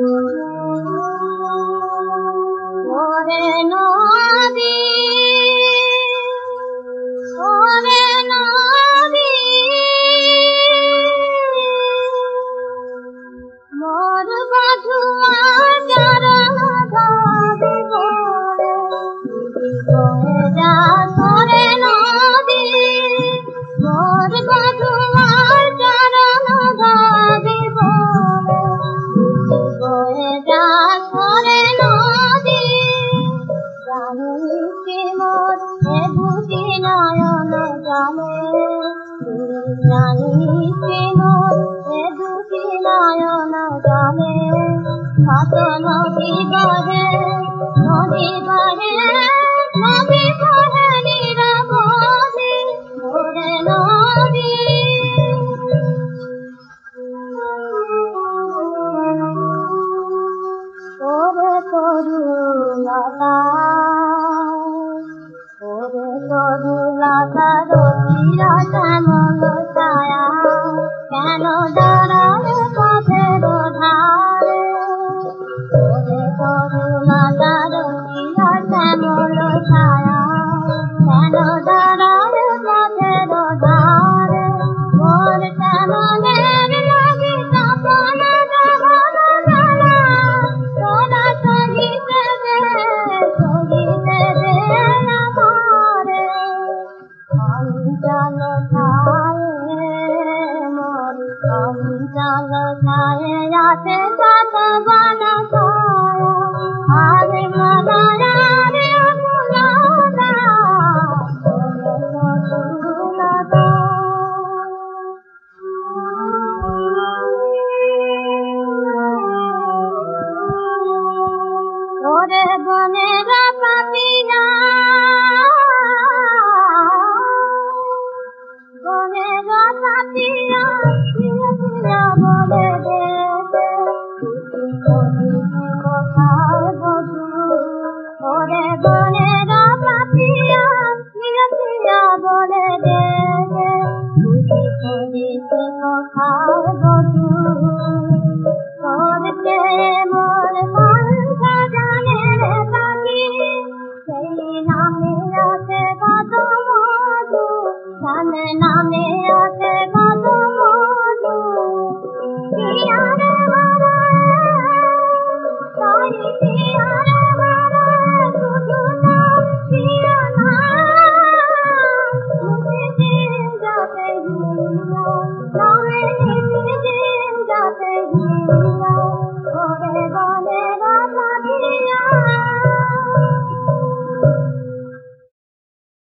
ওরে নদী, ওরে নদী, মোর বধুয়া চরণ ধরে গোরে বয়ে যা করে নদী, মোর বধুয়া চরণ ধরে গোরে বয়ে যা করে নদী। জানিছি মোর এ দুটি নয়ন জলে, জানিছি মোর এ দুটি নয়ন জলে, কত নদী বহে, নদী বহে, নদী বহে নিরবধি, ওরে নদী। ওরে তরুলতা, ওরে তরুলতা রচিরা শ্যামল ছায়া, কেন